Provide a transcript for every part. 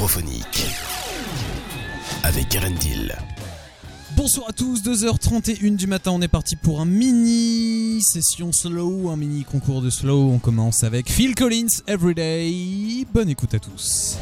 Afrophonique avec Erendil. Bonsoir à tous, 2h31 du matin, on est parti pour un mini session slow, un mini concours de slow. On commence avec Phil Collins, Everyday. Bonne écoute à tous.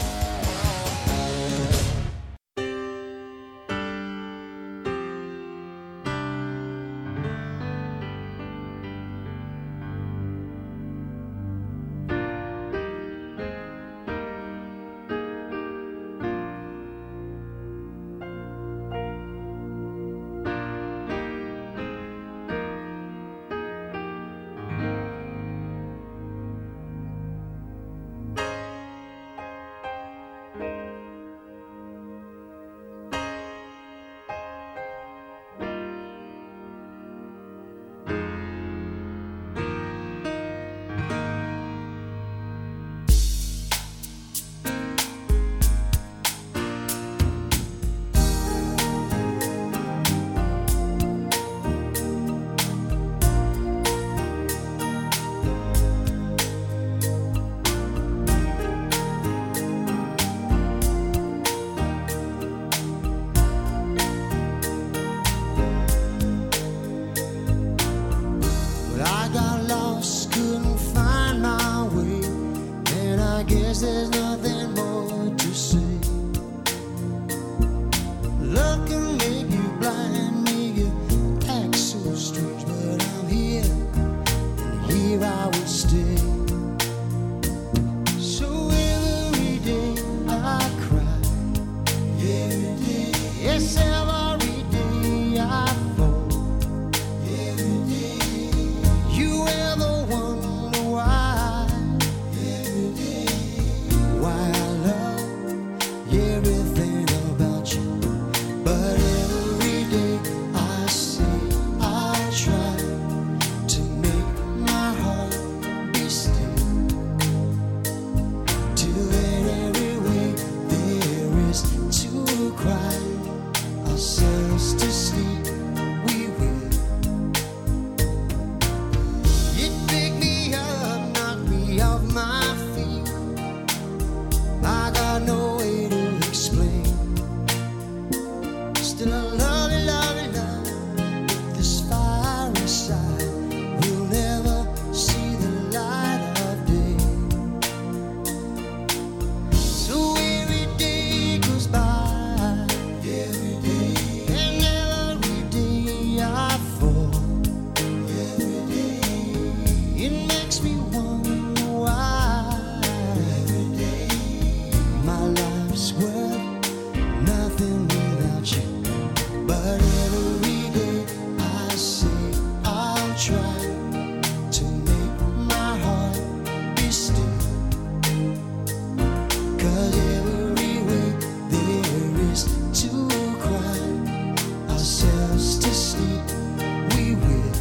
There's nothing more to say. Love can make you blind, make you act so strange, but I'm here, and here I will stay. So every day I cry, every day, yes, every day I fall, every day. You ever wonder why? Why I love everything about you, but every day I say I'll try to make my heart be still. Till in every way there is to cry ourselves to sleep, we will. It picked me up, knocked me off my feet. I got no way to explain. Still I love you, love you, love you. This fire inside will never see the light of day. So every day goes by, every day, and every day I fall, every day. It makes me wonder why. My life's worth nothing without you, but every day I say I'll try to make my heart be still. 'Cause every way there is to cry ourselves to sleep, we will.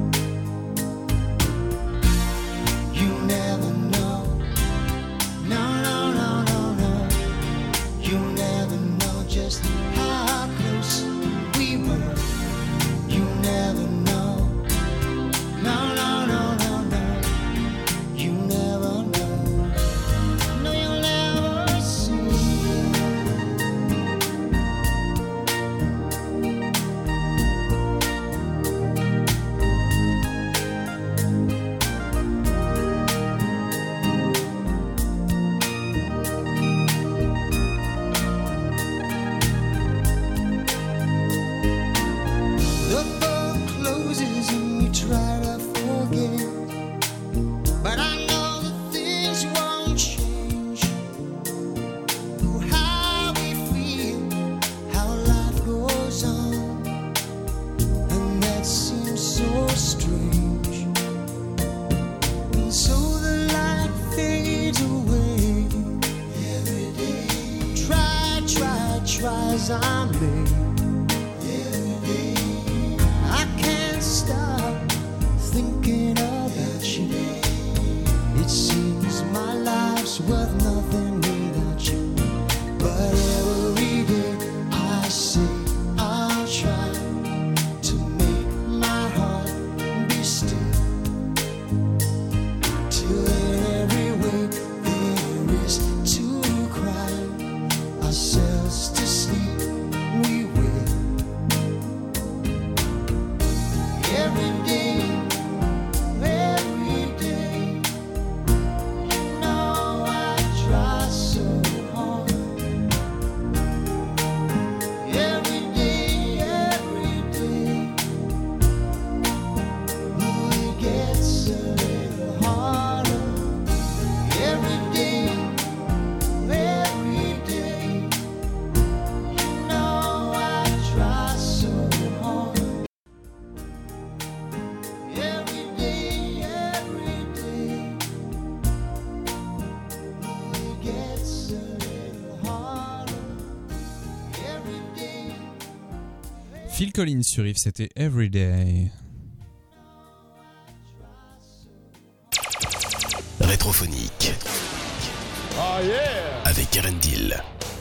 You never know, no, no, no, no, no. You never know just how close we were. You never know, no, no, no, no, no. You never know, no, you'll never see. The book closes and we try to forget, but I know that things won't change. Oh, how we feel, how life goes on, and that seems so strange. And so the light fades away every day. Try as I may. I can't stop thinking about you. It seems my life's worth nothing without you, but every day I say I'll try to make my heart be still. Till in every way there is to cry Phil Collins sur Yves, c'était Everyday. Rétrophonique. Oh yeah! Avec Erendil.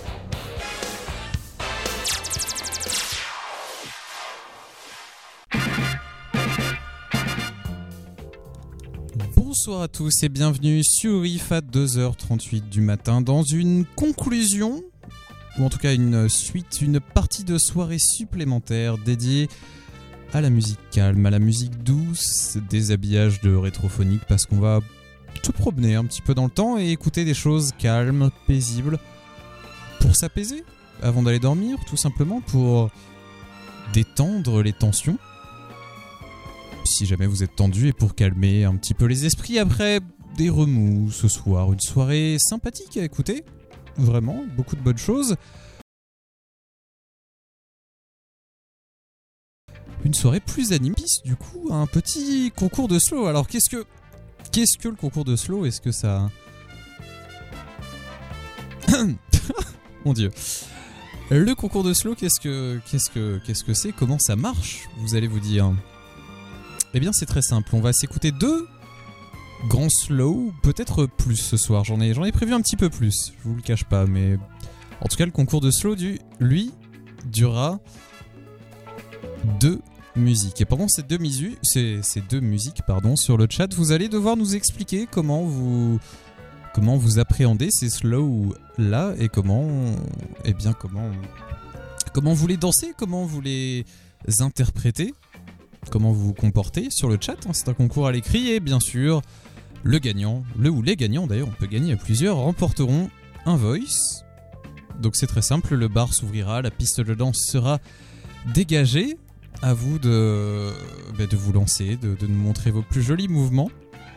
Bonsoir à tous et bienvenue sur IF à 2h38 du matin dans une conclusion, ou en tout cas une suite, une partie de soirée supplémentaire dédiée à la musique calme, à la musique douce, des habillages de rétrophonique parce qu'on va se promener un petit peu dans le temps et écouter des choses calmes, paisibles, pour s'apaiser avant d'aller dormir, tout simplement pour détendre les tensions. Si jamais vous êtes tendu et pour calmer un petit peu les esprits après des remous ce soir. Une soirée sympathique à écouter, vraiment, beaucoup de bonnes choses. Une soirée plus animiste, du coup, un petit concours de slow. Alors qu'est-ce que le concours de slow? Est-ce que ça... Mon Dieu. Le concours de slow, qu'est-ce que c'est? Comment ça marche? Vous allez vous dire... Eh bien c'est très simple, on va s'écouter 2 grands slow, peut-être plus ce soir, j'en ai prévu un petit peu plus, je vous le cache pas, mais en tout cas le concours de slow lui durera 2 musiques. Et pendant ces deux musiques, sur le chat, vous allez devoir nous expliquer comment vous appréhendez ces slow là et comment vous les dansez, comment vous les interprétez. Comment vous vous comportez sur le chat, c'est un concours à l'écrit et bien sûr le gagnant, ou les gagnants d'ailleurs, on peut gagner à plusieurs, remporteront un voice. Donc c'est très simple, le bar s'ouvrira, la piste de danse sera dégagée, à vous de vous lancer, de nous montrer vos plus jolis mouvements.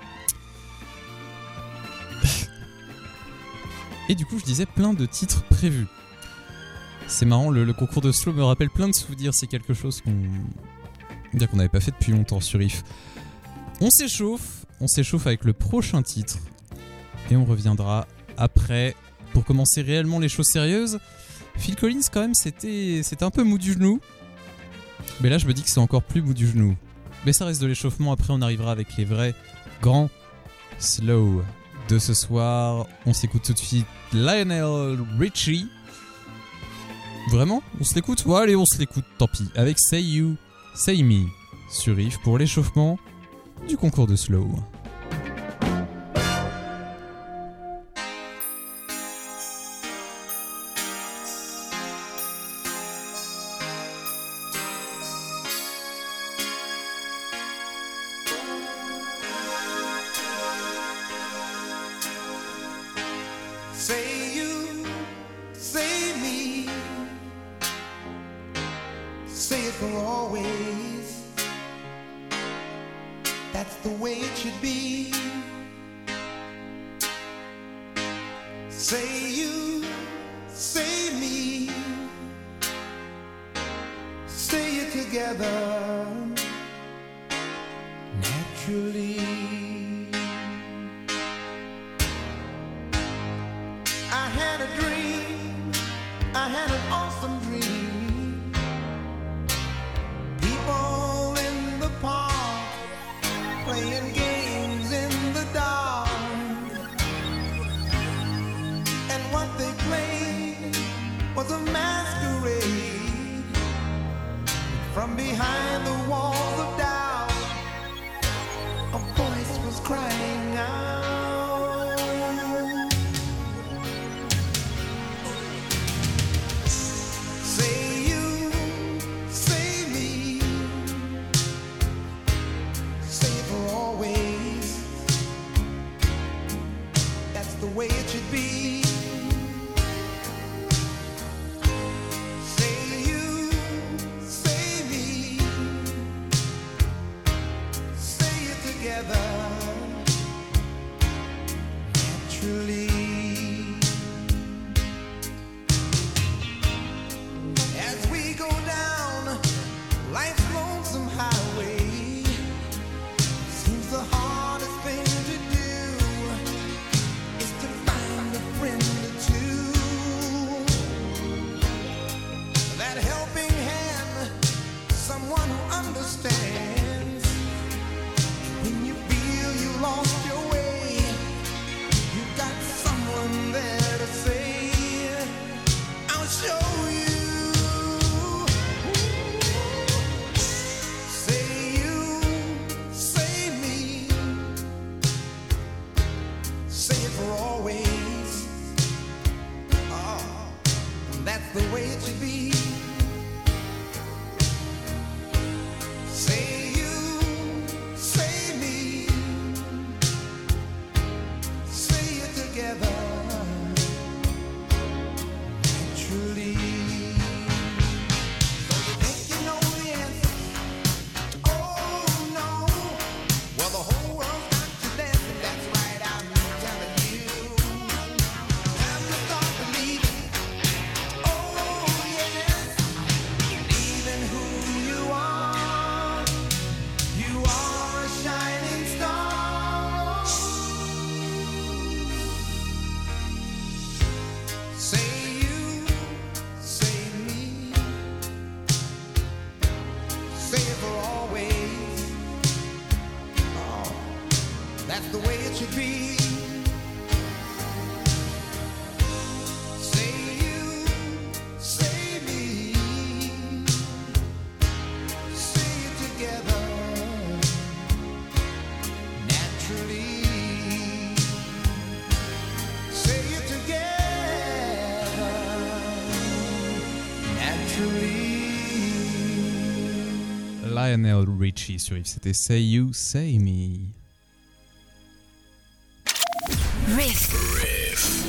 Et du coup je disais plein de titres prévus. C'est marrant, le concours de slow me rappelle plein de souvenirs, c'est quelque chose qu'on n'avait pas fait depuis longtemps sur IF. On s'échauffe avec le prochain titre et on reviendra après pour commencer réellement les choses sérieuses. Phil Collins quand même c'était un peu mou du genou, mais là je me dis que c'est encore plus mou du genou, mais ça reste de l'échauffement. Après on arrivera avec les vrais grands slow de ce soir. On s'écoute tout de suite Lionel Richie. Vraiment? On se l'écoute? Ouais, allez, on se l'écoute, tant pis, avec Say You Say Me sur IF pour l'échauffement du concours de slow. Say you, say me, say it for always. That's the way it should be. Say you, say me, say it together naturally. I had a dream, I had an awesome dream. People in the park playing games in the dark, and what they played was a masquerade. From behind the walls of doubt, a voice was crying out. Say you, say me, say it for always. That's the way it should be. Say you, say me, say it together naturally. As we go down life's lonesome highway, seems the hardest thing to do is to find a friend or two. That helping hand the way it should be. Say you, say me, say it together naturally. Say it together naturally. Lionel Richie sur Yves, c'était Say You, Say Me. Riff.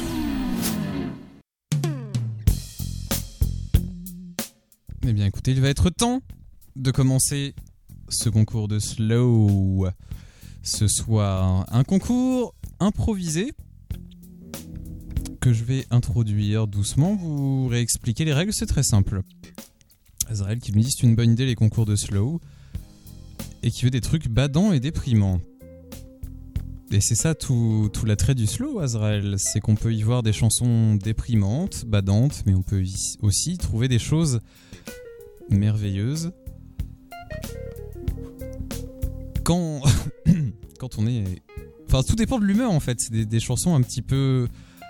Eh bien écoutez, il va être temps de commencer ce concours de slow. Ce soir, un concours improvisé que je vais introduire doucement, vous réexpliquer les règles, c'est très simple. Azrael qui me dit c'est une bonne idée les concours de slow et qui veut des trucs badants et déprimants. Et c'est ça tout l'attrait du slow, Azrael, c'est qu'on peut y voir des chansons déprimantes, badantes, mais on peut aussi trouver des choses merveilleuses quand on est... Enfin, tout dépend de l'humeur en fait, c'est des chansons un petit peu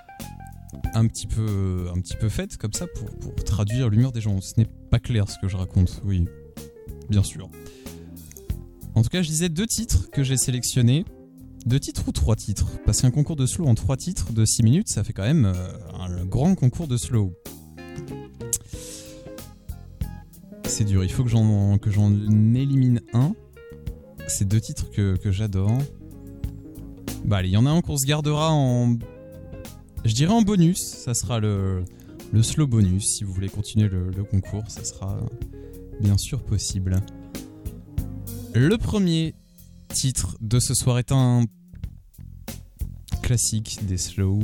faites comme ça pour traduire l'humeur des gens. Ce n'est pas clair ce que je raconte, oui, bien sûr. En tout cas, je disais 2 titres que j'ai sélectionnés. 2 titres ou 3 titres? Parce qu'un concours de slow en 3 titres de 6 minutes, ça fait quand même un grand concours de slow. C'est dur, il faut que j'en élimine un. C'est 2 titres que j'adore. Bah allez, il y en a un qu'on se gardera en... Je dirais en bonus, ça sera le slow bonus. Si vous voulez continuer le concours, ça sera bien sûr possible. Le premier titre de ce soir est un classique des slow.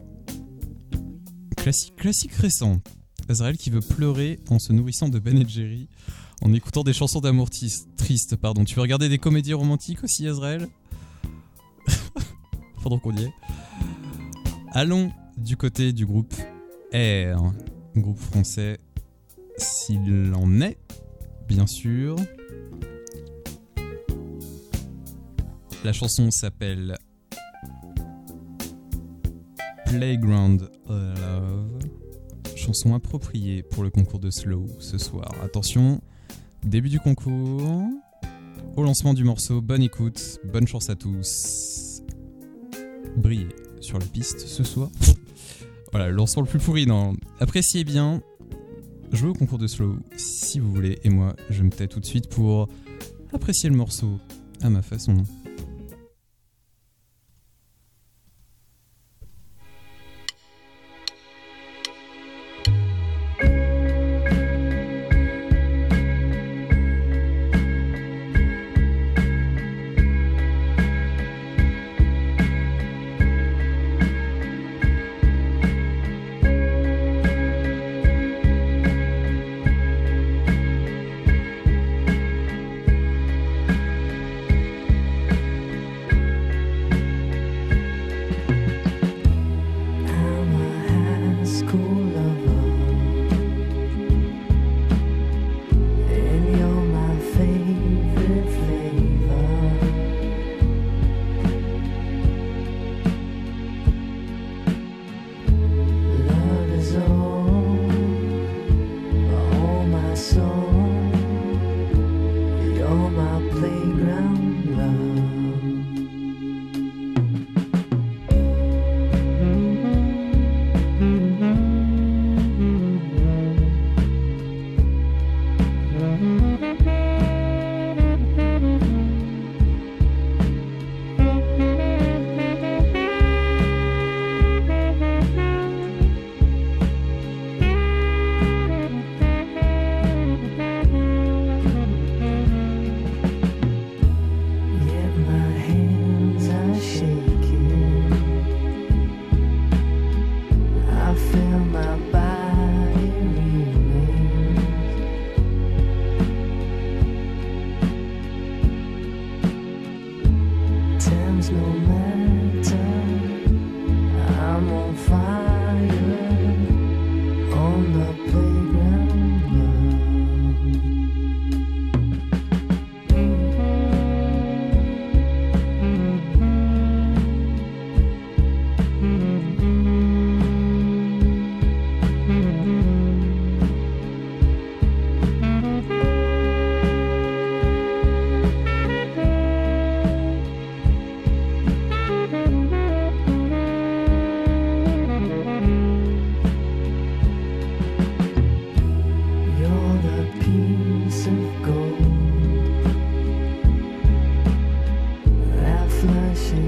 Classique récent. Azrael qui veut pleurer en se nourrissant de Ben & Jerry en écoutant des chansons d'amour tristes. Pardon. Tu veux regarder des comédies romantiques aussi, Azrael? Pendant qu'on y est. Allons du côté du groupe R, groupe français s'il en est, bien sûr. La chanson s'appelle Playground Love, chanson appropriée pour le concours de slow ce soir. Attention, début du concours, au lancement du morceau, bonne écoute, bonne chance à tous. Brillez sur la piste ce soir. Voilà, le lancement le plus pourri, non. Appréciez bien, jouez au concours de slow si vous voulez, et moi je me tais tout de suite pour apprécier le morceau à ma façon.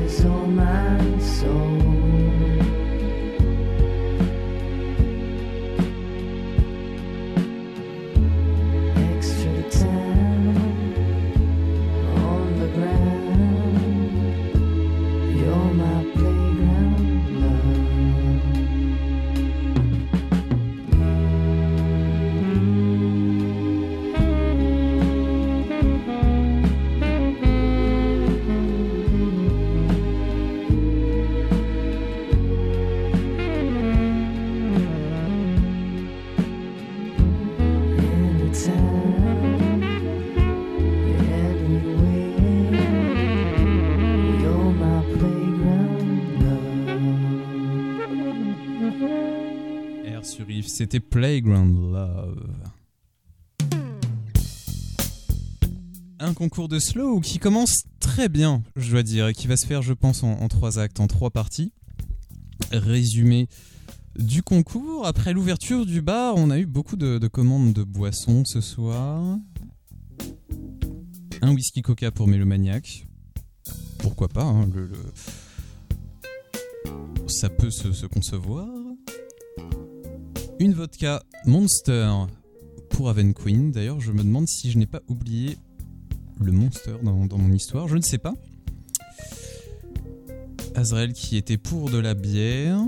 is all my soul. Extra time on the ground. You're my playground love. Anytime, anywhere, you're my playground love. R sur Yves, c'était Playground Love. Un concours de slow qui commence très bien, je dois dire, et qui va se faire, je pense, en 3 actes, en 3 parties. Résumé du concours. Après l'ouverture du bar, on a eu beaucoup de commandes de boissons ce soir. Un whisky coca pour Mélomaniac. Pourquoi pas, hein, ça peut se concevoir. Une vodka Monster pour Haven Queen. D'ailleurs, je me demande si je n'ai pas oublié le Monster dans mon histoire. Je ne sais pas. Azrael qui était pour de la bière.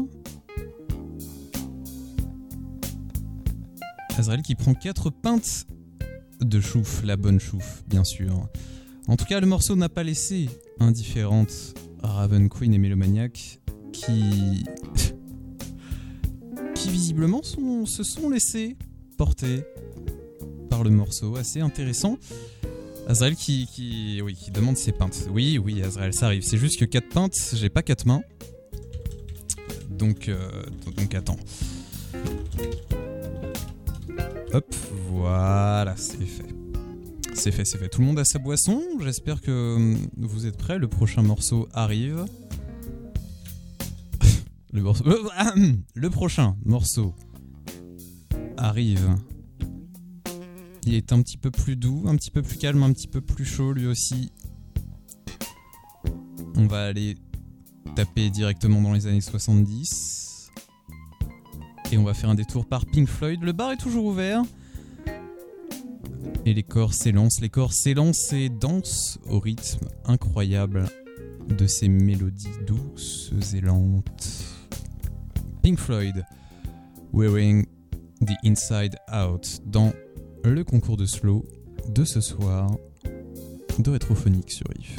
Azrael qui prend 4 pintes de chouffe, la bonne chouffe, bien sûr. En tout cas, le morceau n'a pas laissé indifférente Raven Queen et Mélomaniac qui visiblement se sont laissés porter par le morceau. Assez intéressant. Azrael qui demande ses pintes. Oui, Azrael, ça arrive. C'est juste que 4 pintes, j'ai pas 4 mains. Donc attends. Hop, voilà, c'est fait. C'est fait. Tout le monde a sa boisson. J'espère que vous êtes prêts. Le prochain morceau arrive. Le prochain morceau arrive. Il est un petit peu plus doux, un petit peu plus calme, un petit peu plus chaud lui aussi. On va aller taper directement dans les années 70. Et on va faire un détour par Pink Floyd. Le bar est toujours ouvert. Et les corps s'élancent et dansent au rythme incroyable de ces mélodies douces et lentes. Pink Floyd, Wearing the Inside Out, dans le concours de slow de ce soir de Rétrophonique sur IF.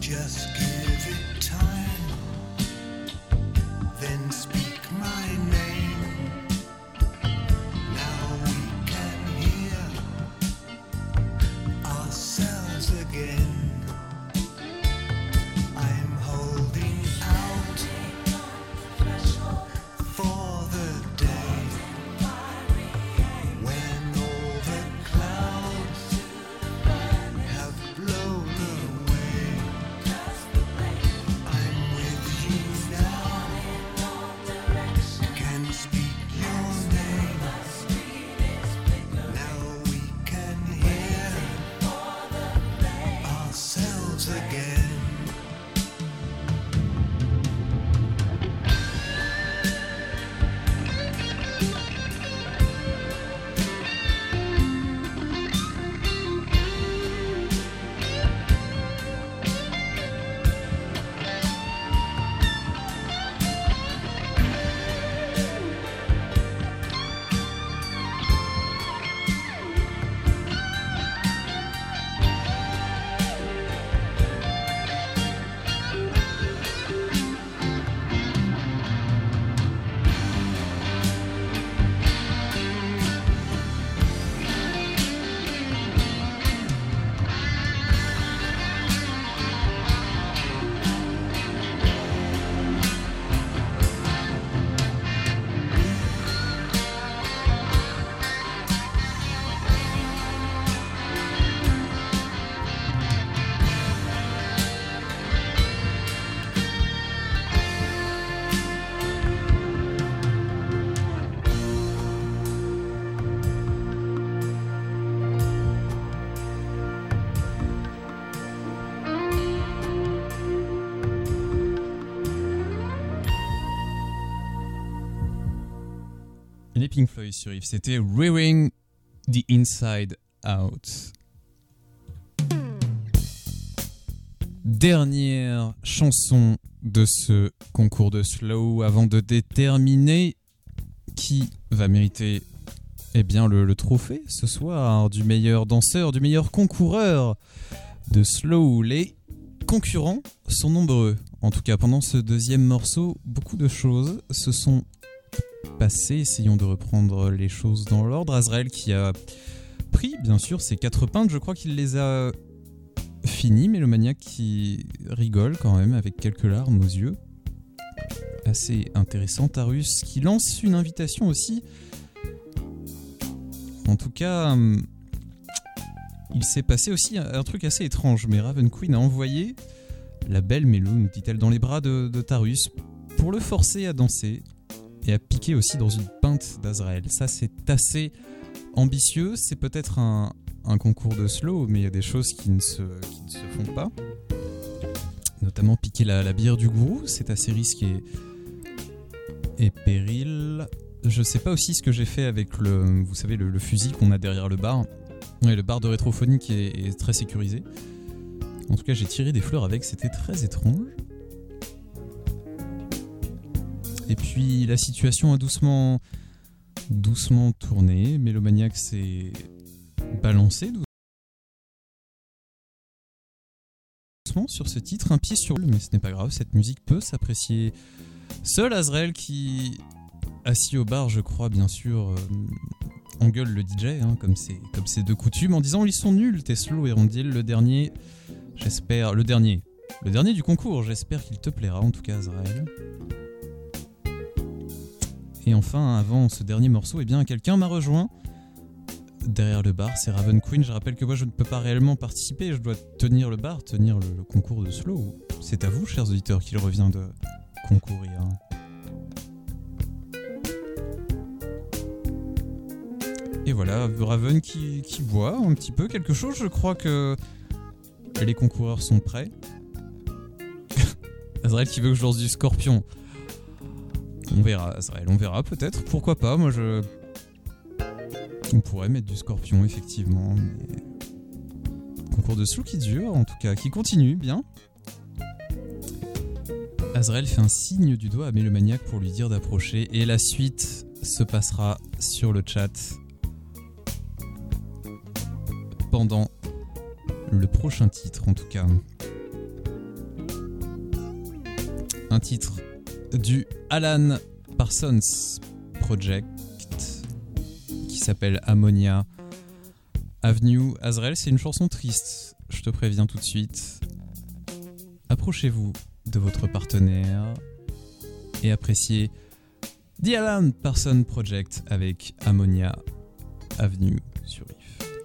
Just give it time, then speak my name. Now we can hear ourselves again. I'm holding out for the day when all the clouds have blown away. I'm with you now, can speak your name. Now we can hear ourselves again. Les Pink Floyd sur Yves, c'était Rearing the Inside Out. Dernière chanson de ce concours de slow avant de déterminer qui va mériter le trophée ce soir du meilleur danseur, du meilleur concoureur de slow. Les concurrents sont nombreux. En tout cas, pendant ce deuxième morceau, beaucoup de choses se sont passées. Essayons de reprendre les choses dans l'ordre. Azrael qui a pris, bien sûr, ses 4 pintes. Je crois qu'il les a finies. Mélomaniac qui rigole quand même avec quelques larmes aux yeux. Assez intéressant. Tarus qui lance une invitation aussi. En tout cas, il s'est passé aussi un truc assez étrange. Mais Raven Queen a envoyé la belle Mélo, nous dit-elle, dans les bras de Tarus pour le forcer à danser et à piquer aussi dans une pinte d'Azrael. Ça, c'est assez ambitieux. C'est peut-être un concours de slow, mais il y a des choses qui ne se font pas. Notamment piquer la bière du gourou, c'est assez risqué et péril. Je sais pas aussi ce que j'ai fait avec le fusil qu'on a derrière le bar. Ouais, le bar de rétrophonie qui est très sécurisé. En tout cas, j'ai tiré des fleurs avec, c'était très étrange. Et puis la situation a doucement tourné. Mélomaniac s'est balancé doucement sur ce titre, un pied sur le, mais ce n'est pas grave, cette musique peut s'apprécier seul. Azrael qui, assis au bar, je crois bien sûr, engueule le DJ, comme c'est de coutume, en disant ils sont nuls, tes slow et rondil, le dernier du concours, j'espère qu'il te plaira en tout cas Azrael. Et enfin, avant ce dernier morceau, quelqu'un m'a rejoint derrière le bar, c'est Raven Queen. Je rappelle que moi je ne peux pas réellement participer, je dois tenir le bar, tenir le concours de slow. C'est à vous, chers auditeurs, qu'il revient de concourir. Et voilà, Raven qui boit un petit peu quelque chose. Je crois que les concoureurs sont prêts. Azrael qui veut que je lance du scorpion. On verra, Azrael, on verra peut-être. Pourquoi pas, on pourrait mettre du scorpion, effectivement. Mais... concours de slow qui dure, en tout cas, qui continue, bien. Azrael fait un signe du doigt à Mélomaniac pour lui dire d'approcher. Et la suite se passera sur le chat pendant le prochain titre, en tout cas. un titre du Alan Parsons Project qui s'appelle Ammonia Avenue. Azrael, c'est une chanson triste, je te préviens tout de suite. Approchez-vous de votre partenaire et appréciez The Alan Parsons Project avec Ammonia Avenue sur Riff.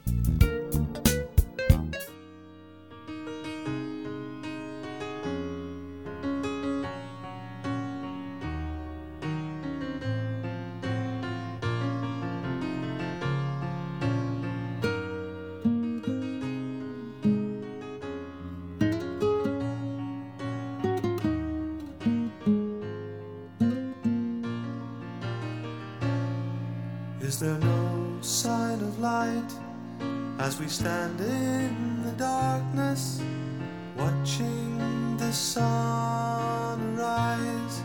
Is there no sign of light as we stand in the darkness, watching the sun rise?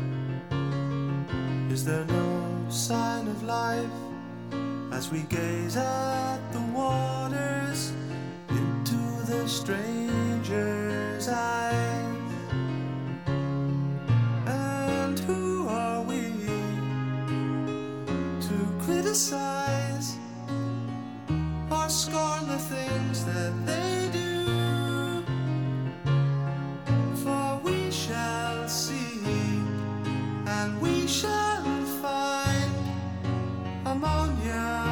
Is there no sign of life as we gaze at the waters into the stranger's eyes? And who are we to criticize or scorn the things that they do? For we shall see and we shall find Ammonia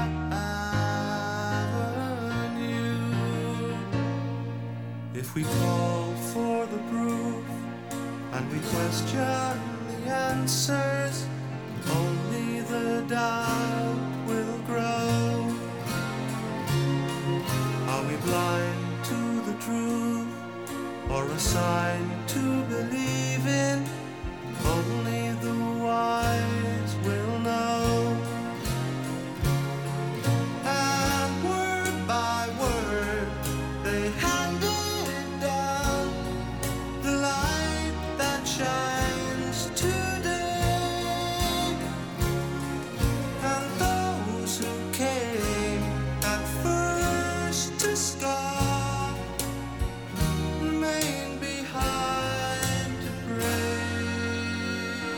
Avenue. If we call for the proof and we question the answers, only the doubt will grow. Are we blind to the truth or a sign to believe in? Only the wise will know. And word by word they handed down the light that shines today. And those who came at first to scoff remain behind to pray.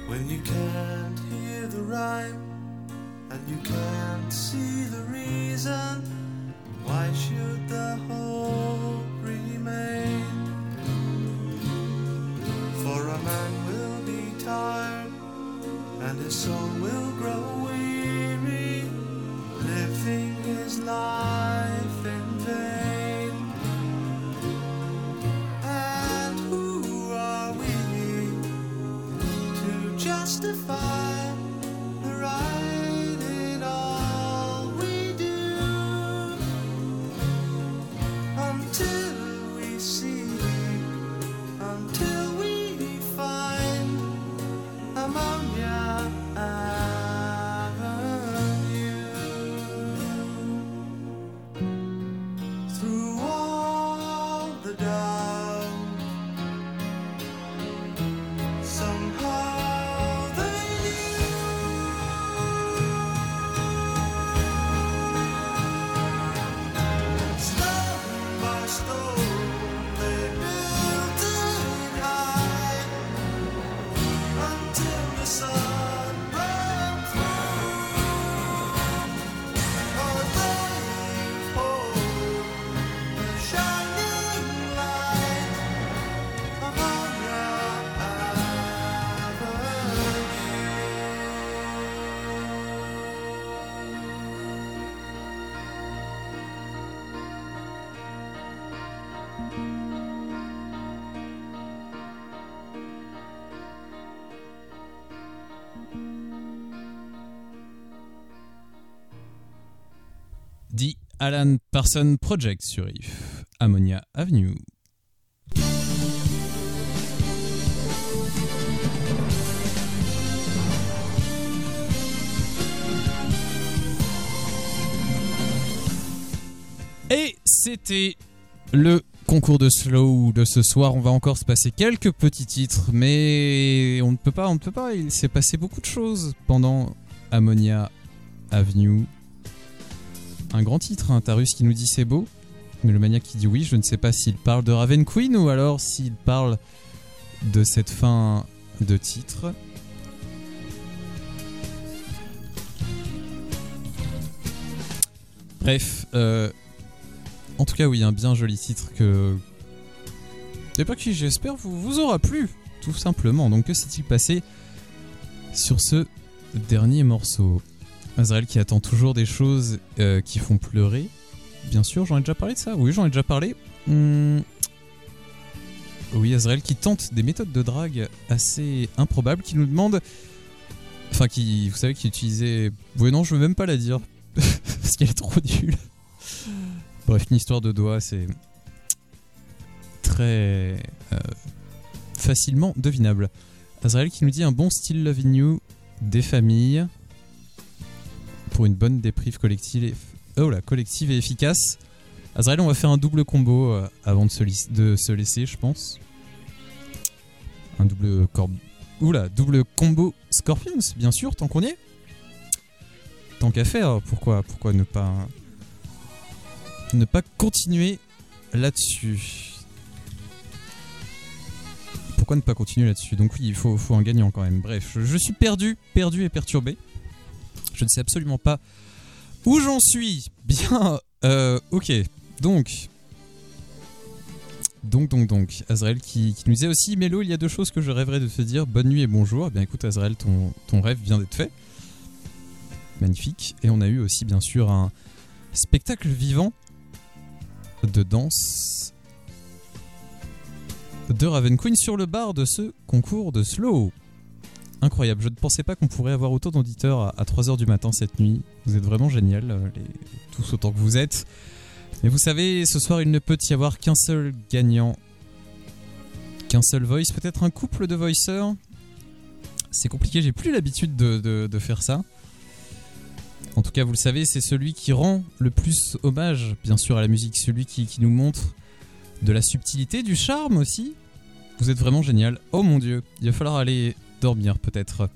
When you can't hear the rhyme and you can't see the reason, why should the hope remain? For a man will be tired and his soul will grow weary, living his life in vain. And who are we to justify the right in all we do? Until we seek, until we find Ammonia Avenue. Through all the doubt, somehow they knew. Stone by stone, they built it high until the sun broke through. Oh, they hold the shining light upon your avenue. The Alan Parsons Project sur If, Ammonia Avenue. Et c'était le concours de slow de ce soir. On va encore se passer quelques petits titres, mais on ne peut pas. Il s'est passé beaucoup de choses pendant Ammonia Avenue. Un grand titre, hein. Tarus qui nous dit c'est beau, mais le maniaque qui dit oui. Je ne sais pas s'il parle de Raven Queen ou alors s'il parle de cette fin de titre. Bref, en tout cas oui, un bien joli titre que... Et pas qui j'espère vous aura plu, tout simplement. Donc que s'est-il passé sur ce dernier morceau? Azrael qui attend toujours des choses qui font pleurer. Bien sûr, j'en ai déjà parlé de ça. Oui, j'en ai déjà parlé. Oui, Azrael qui tente des méthodes de drague assez improbables, qui nous demande... Enfin, qui, vous savez, qui utilisait... Oui, non, je veux même pas la dire. Parce qu'elle est trop nulle. Bref, une histoire de doigts, c'est... très... facilement devinable. Azrael qui nous dit un bon style Loving You, des familles... pour une bonne déprive collective collective et efficace. Azrael, on va faire un double combo avant de se laisser, je pense. Un double double combo Scorpions, bien sûr, tant qu'on y est. Tant qu'à faire, pourquoi ne pas continuer là-dessus? Pourquoi ne pas continuer là-dessus? Donc oui, il faut un gagnant quand même. Bref, je suis perdu et perturbé. Je ne sais absolument pas où j'en suis. Bien, ok. Donc, Azrael qui nous disait aussi, Mélo, il y a deux choses que je rêverais de te dire. Bonne nuit et bonjour. Eh bien écoute Azrael, ton rêve vient d'être fait. Magnifique. Et on a eu aussi bien sûr un spectacle vivant de danse de Raven Queen sur le bar de ce concours de slow. Incroyable, je ne pensais pas qu'on pourrait avoir autant d'auditeurs à 3h du matin cette nuit. Vous êtes vraiment génial, tous autant que vous êtes. Mais vous savez, ce soir il ne peut y avoir qu'un seul gagnant, qu'un seul voice, peut-être un couple de voiceurs. C'est compliqué, j'ai plus l'habitude de faire ça. En tout cas, vous le savez, c'est celui qui rend le plus hommage, bien sûr, à la musique. Celui qui nous montre de la subtilité, du charme aussi. Vous êtes vraiment génial. Oh mon Dieu, il va falloir aller dormir peut-être.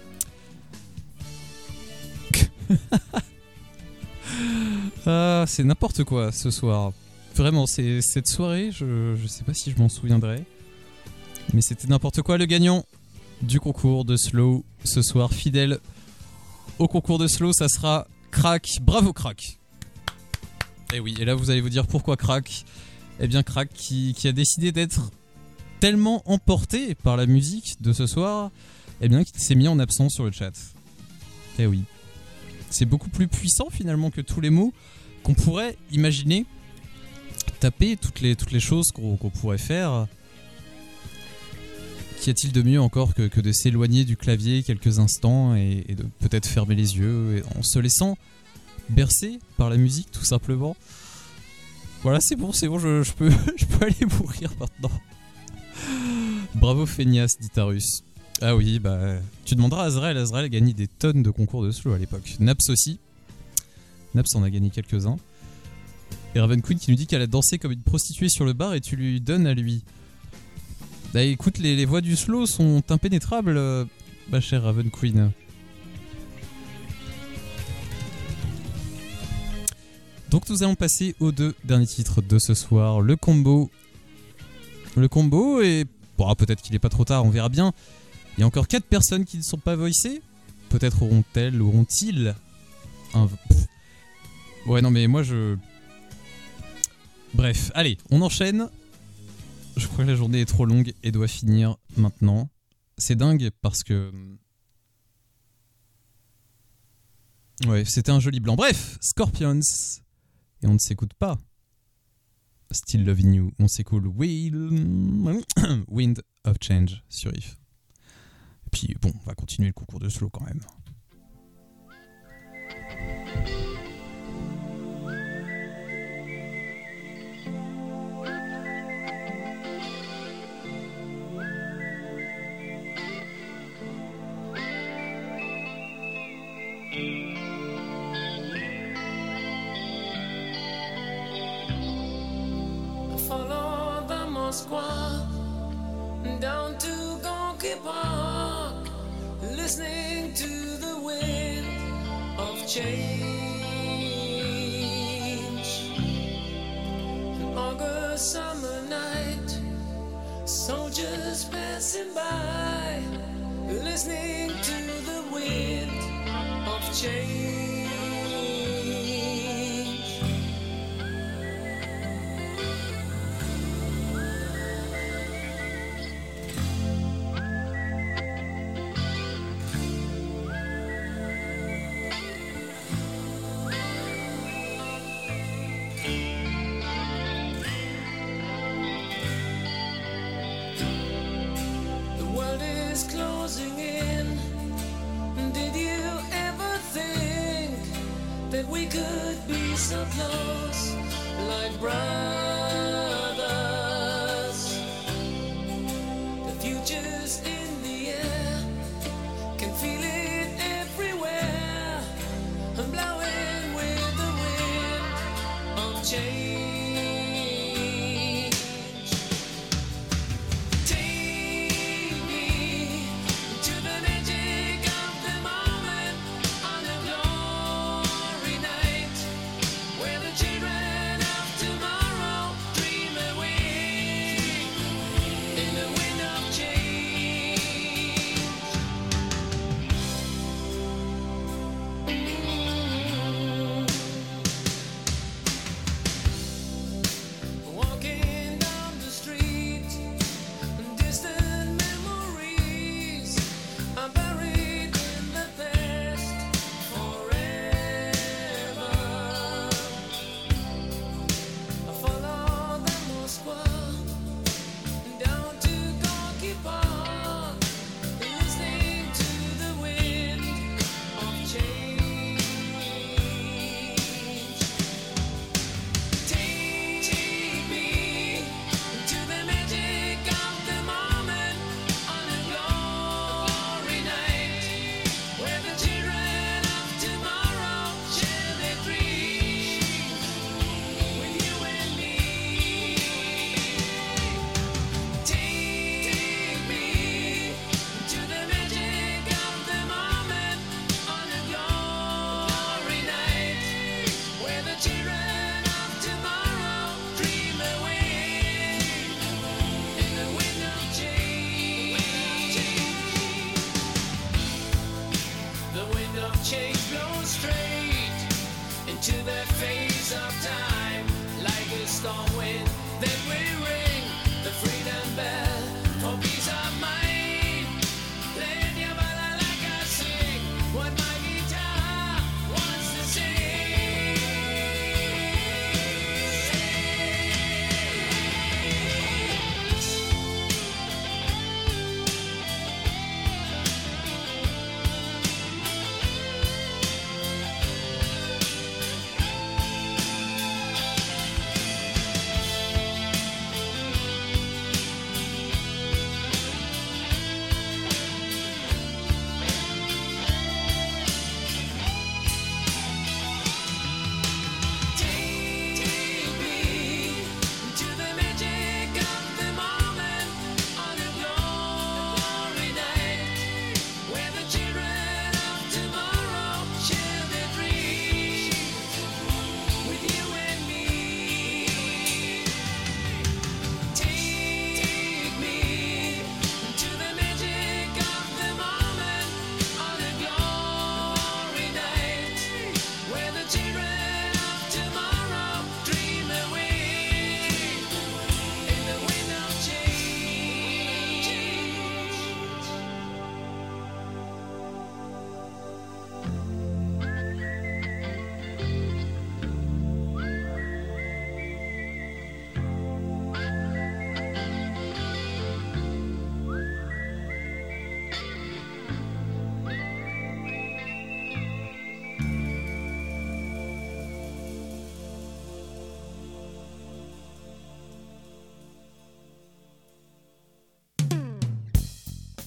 Ah, c'est n'importe quoi ce soir. Vraiment, c'est cette soirée, je sais pas si je m'en souviendrai. Mais c'était n'importe quoi. Le gagnant du concours de slow ce soir. Fidèle au concours de slow, ça sera Crack. Bravo Crack. Et oui, et là vous allez vous dire pourquoi Crack. Eh bien Crack qui a décidé d'être tellement emporté par la musique de ce soir, eh bien qu'il s'est mis en absence sur le chat. Eh oui. C'est beaucoup plus puissant finalement que tous les mots qu'on pourrait imaginer. Taper toutes les choses qu'on pourrait faire. Qu'y a-t-il de mieux encore que de s'éloigner du clavier quelques instants et de peut-être fermer les yeux en se laissant bercer par la musique tout simplement. Voilà, c'est bon, je peux aller mourir maintenant. Bravo feignasse, dit Tarus. Ah oui, bah tu demanderas à Azrael. Azrael a gagné des tonnes de concours de slow à l'époque. Naps aussi. Naps en a gagné quelques-uns. Et Raven Queen qui nous dit qu'elle a dansé comme une prostituée sur le bar et tu lui donnes à lui. Bah écoute, les voix du slow sont impénétrables, ma chère Raven Queen. Donc nous allons passer aux 2 derniers titres de ce soir. Le combo et... Bon, peut-être qu'il est pas trop tard, on verra bien. Il y a encore 4 personnes qui ne sont pas voicées. Peut-être auront-ils un... Ouais, non mais moi je... Bref, allez, on enchaîne. Je crois que la journée est trop longue et doit finir maintenant. C'est dingue parce que... Ouais, c'était un joli blanc. Bref, Scorpions. Et on ne s'écoute pas Still Loving You. On s'écoute Wind of Change sur If. Et puis bon, on va continuer le concours de slow quand même. Follow the Moskwa down to Gonky Park, listening to the wind of change. An August summer night, soldiers passing by, listening to the wind of change. Closing in. Did you ever think that we could be so close, like brothers? The future's in the air, can feel it everywhere. I'm blowing with the wind of change. Tomorrow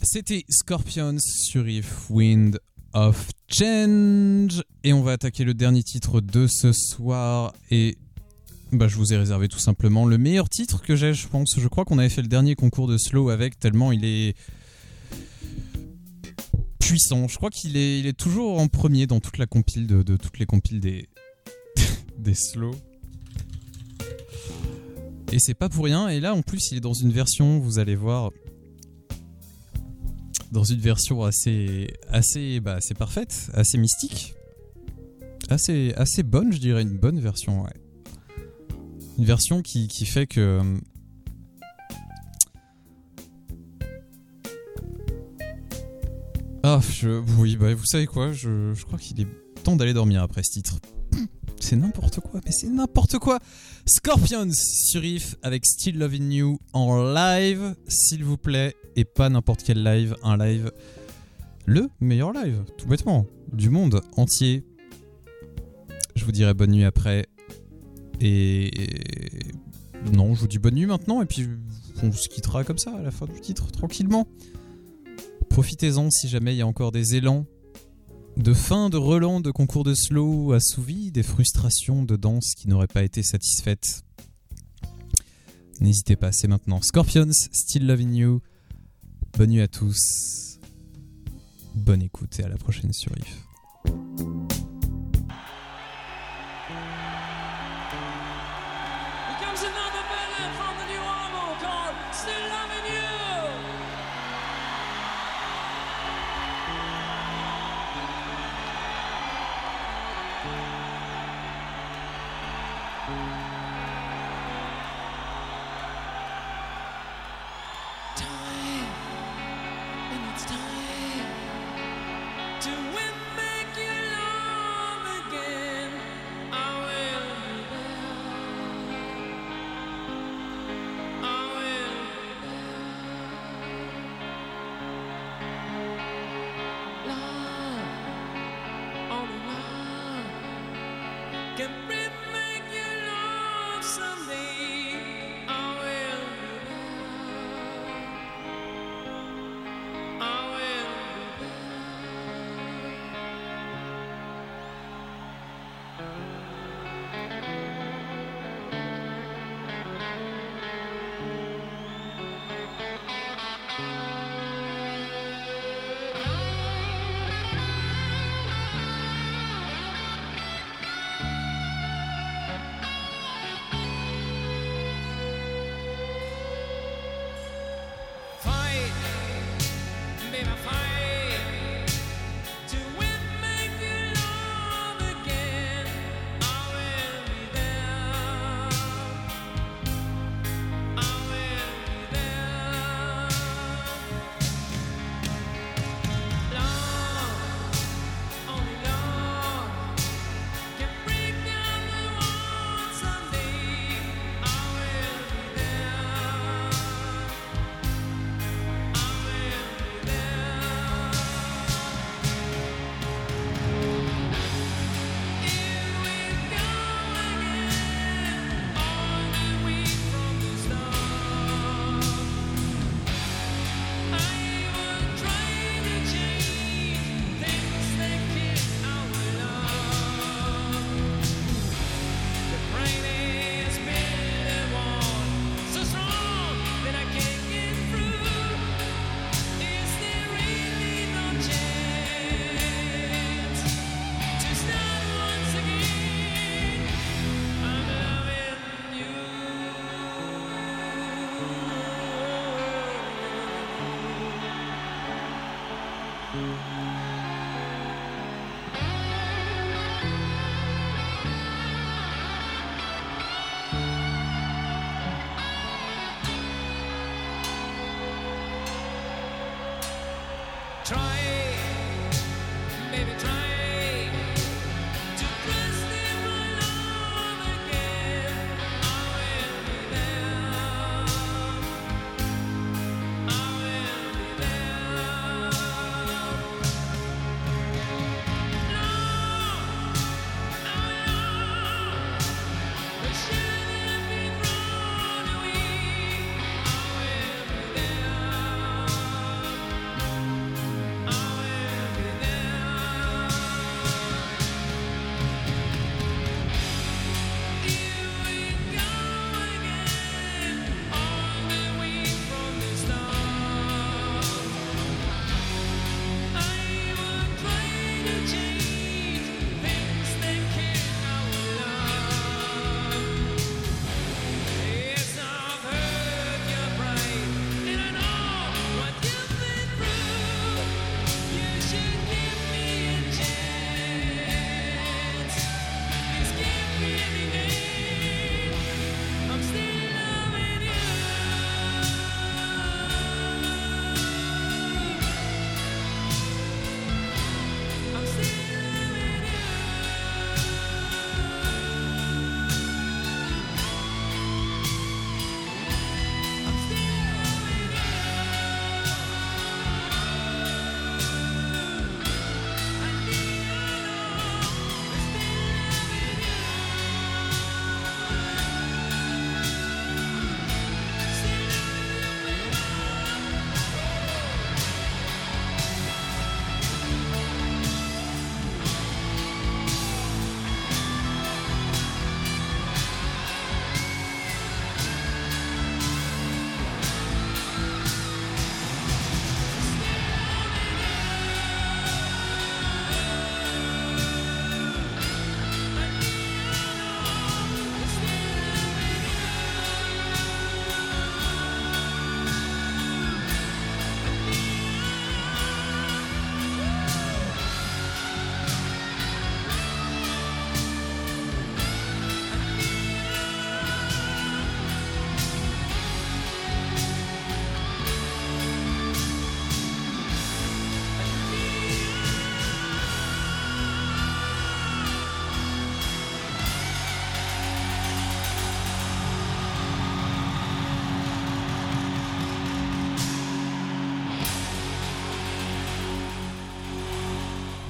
C'était Scorpions sur If Wind of Change. Et on va attaquer le dernier titre de ce soir. Et je vous ai réservé tout simplement le meilleur titre que j'ai, je pense. Je crois qu'on avait fait le dernier concours de slow avec, tellement il est puissant. Je crois qu'il est toujours en premier dans toute la compile de toutes les compiles des slow. Et c'est pas pour rien. Et là, en plus, il est dans une version, vous allez voir, dans une version assez parfaite, assez mystique, assez bonne, je dirais, une bonne version, ouais. Une version qui fait que vous savez quoi, je crois qu'il est temps d'aller dormir après ce titre. C'est n'importe quoi, mais c'est n'importe quoi. Scorpions sur If avec Still Loving You en live, s'il vous plaît, et pas n'importe quel live, un live, le meilleur live, tout bêtement, du monde entier. Je vous dirai bonne nuit après, et non, je vous dis bonne nuit maintenant, et puis on se quittera comme ça à la fin du titre, tranquillement. Profitez-en si jamais il y a encore des élans de fin de relents de concours de slow assouvis, des frustrations de danse qui n'auraient pas été satisfaites. N'hésitez pas, c'est maintenant. Scorpions, Still Loving You. Bonne nuit à tous. Bonne écoute et à la prochaine sur If.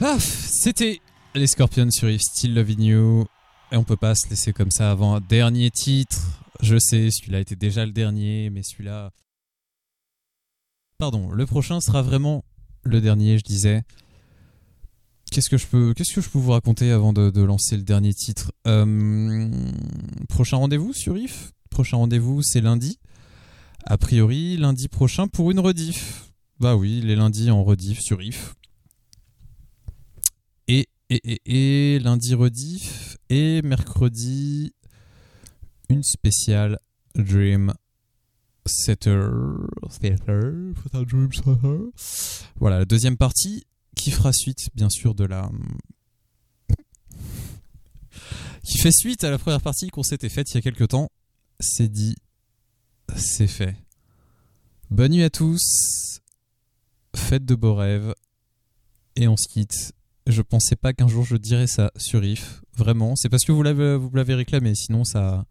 C'était les Scorpions sur If Still Loving You. Et on peut pas se laisser comme ça avant un dernier titre. Je sais, celui-là était déjà le dernier, mais celui-là... Pardon, le prochain sera vraiment le dernier, je disais. Qu'est-ce que je peux vous raconter avant de lancer le dernier titre ? Prochain rendez-vous sur If. Prochain rendez-vous, c'est lundi. A priori, lundi prochain pour une rediff. Bah oui, les lundis en rediff sur If. Et lundi rediff. Et mercredi, une spéciale Dream Setter. Voilà, la deuxième partie qui fera suite, bien sûr, qui fait suite à la première partie qu'on s'était faite il y a quelques temps. C'est dit, c'est fait. Bonne nuit à tous. Faites de beaux rêves. Et on se quitte. Je pensais pas qu'un jour je dirais ça sur If. Vraiment, c'est parce que vous l'avez réclamé. Sinon ça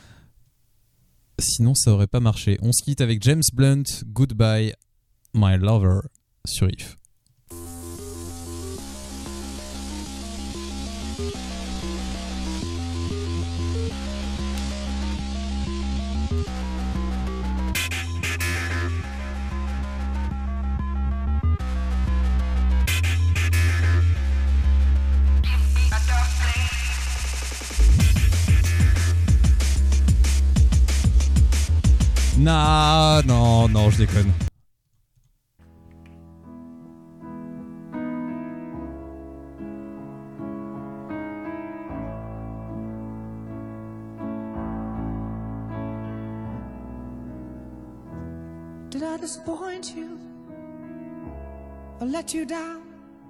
aurait pas marché. On se quitte avec James Blunt, Goodbye, My Lover, sur If. Nah, non, je déconne. Did I disappoint you or let you down?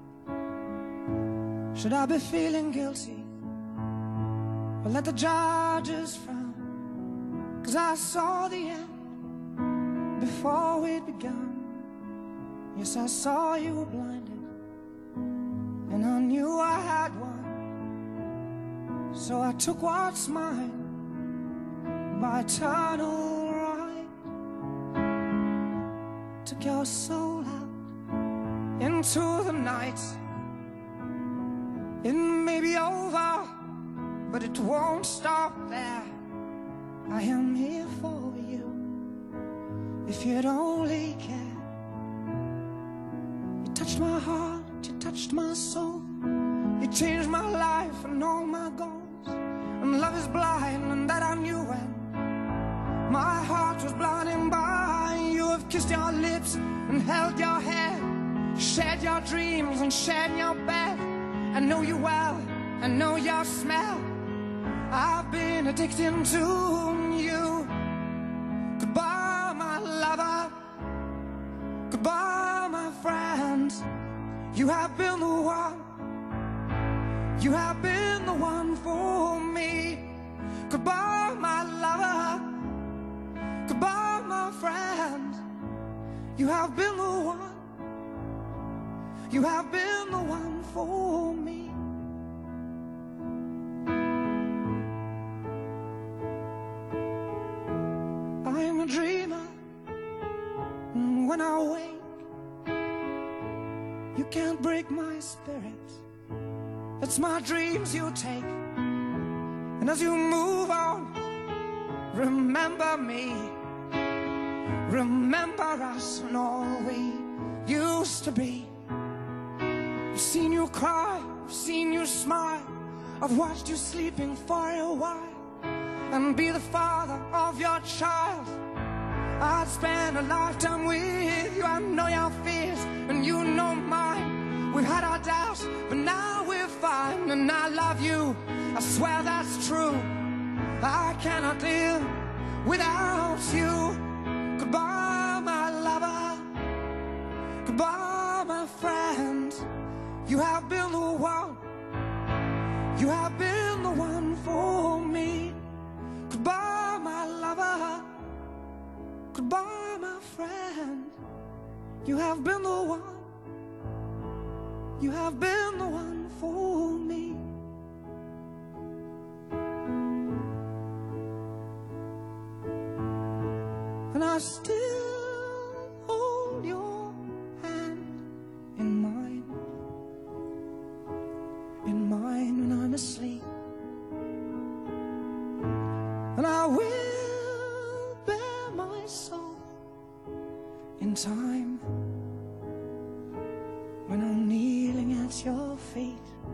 Should I be feeling guilty or let the judges frown? 'Cause I saw the end before we'd begun. Yes, I saw you were blinded, and I knew I had won. So I took what's mine by eternal right. Took your soul out into the night. It may be over, but it won't stop there. I am here for you, if you'd only care. You touched my heart, you touched my soul. You changed my life and all my goals. And love is blind, and that I knew when my heart was blinded by. You have kissed your lips and held your head, shared your dreams and shared your bed. I know you well, I know your smell. I've been addicted to you. Goodbye, my lover. Goodbye, my friend. You have been the one. You have been the one for me. Goodbye, my lover. Goodbye, my friend. You have been the one. You have been the one for me. I'm a dreamer. When I wake, you can't break my spirit. It's my dreams you take. And as you move on, remember me. Remember us and all we used to be. I've seen you cry, I've seen you smile. I've watched you sleeping for a while. And be the father of your child. I'd spend a lifetime with you. I know your fears and you know mine. We've had our doubts, but now we're fine. And I love you, I swear that's true. I cannot live without you. Goodbye, my lover. Goodbye, my friend. You have been the one. You have been the one for me. Goodbye, my lover. Goodbye, my friend. You have been the one. You have been the one for me. And I still hold your hand in mine. time when I'm kneeling at your feet.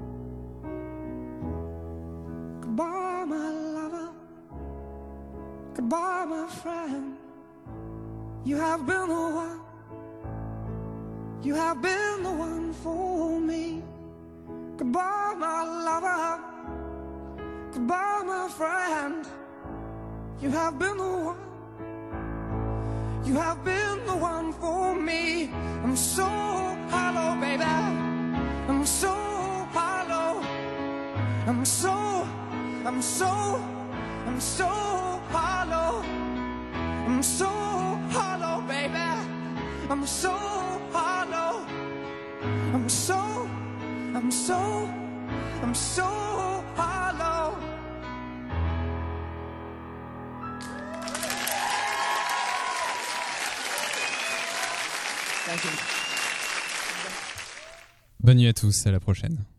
Goodbye, my lover. Goodbye, my friend. You have been the one. You have been the one for me. Goodbye, my lover. Goodbye, my friend. You have been the one. You have been the one for me. I'm so hollow, baby. I'm so hollow. I'm so hollow. I'm so hollow, baby. I'm so hollow. I'm so hollow. Bonne nuit à tous, à la prochaine.